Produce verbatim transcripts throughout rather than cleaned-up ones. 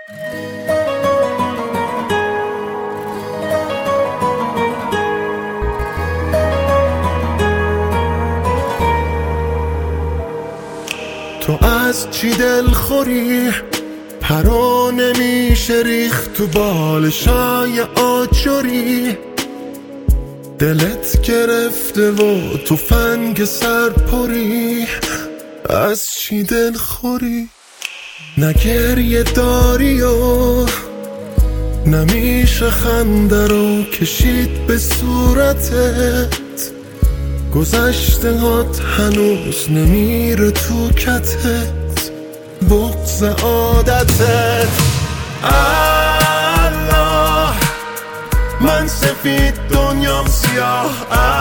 تو از چی دلخوری؟ پرا نمیشه ریخت تو بالشای آجوری، دلت گرفته و تو فنگ سرپری. از چی دلخوری؟ نه گریه داری و نمیشه خنده رو کشید به صورتت، گذشته هات هنوز نمیره تو کتت، بغض عادتت. الله من سفید دنیام سیاه،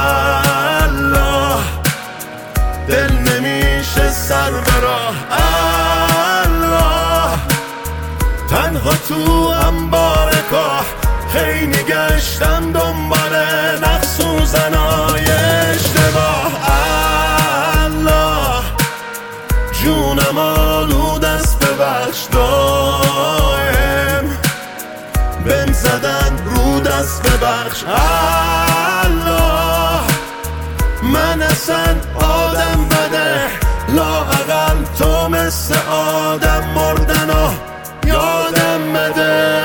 الله دل نمیشه سر براه، الله تنها تو انبار کاه، خیلی گشتم دنبال نقص و زنای اشتباه. الله جونم آلود است ببخش، دایم بهم زدن رو دست ببخش. الله من اصلا آدم بده، لااقل تو مثل آدم مردن و یادم بده.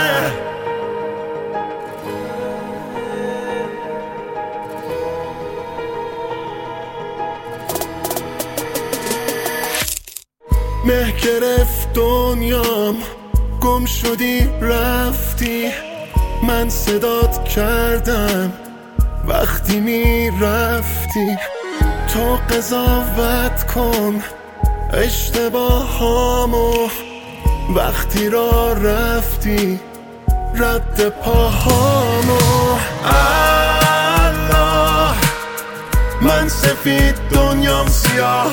مه گرفت دنیام، گم شدی رفتی، من صدات کردم وقتی می رفتی. تو قضاوت کن اشتباهامو، وقتی را رفتی رد پاهامو. الله من سفید دنیام سیاه،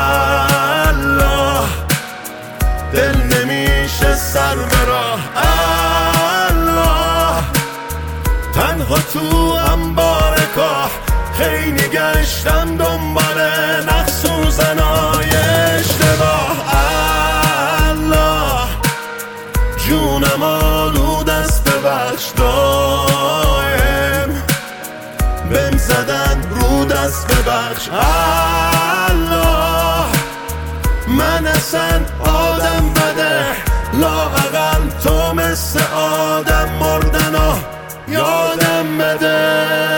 الله دل نمیشه سر براه، الله تنها تو انبار کاه، خیلی گشتم دنبال نقص و زنای اشتباه. الله جونم آلود است ببخش، دایم بهم زدن رو دست ببخش. الله من اصلا آدم بده، لااقل تو مثل آدم مردن و یادم بده.